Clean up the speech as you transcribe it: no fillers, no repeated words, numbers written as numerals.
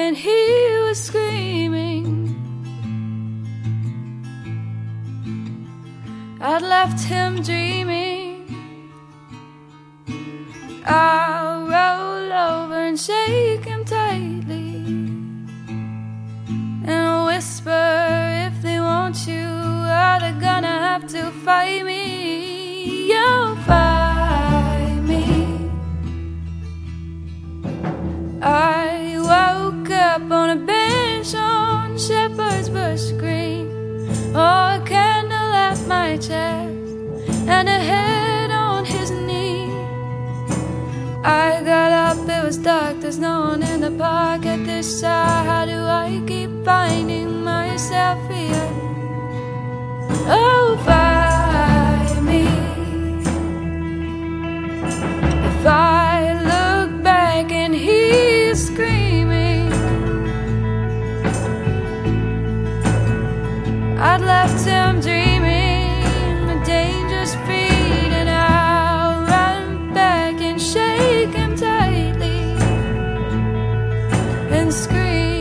and he was screaming. I'd left him dreaming. I'll roll over and shake him tightly and whisper, if they want you, are they gonna have to fight me? You'll fight me. I woke up on a bench on Shepherd's Bush Green, oh, a candle at my chest and a head on his knee. I got up, it was dark, there's no one in the park at this hour. How do I keep finding myself here? Oh, fight me. If I look back and he's screaming, I'd left him dreaming a dangerous feat, and I'll run back and shake him tightly and scream.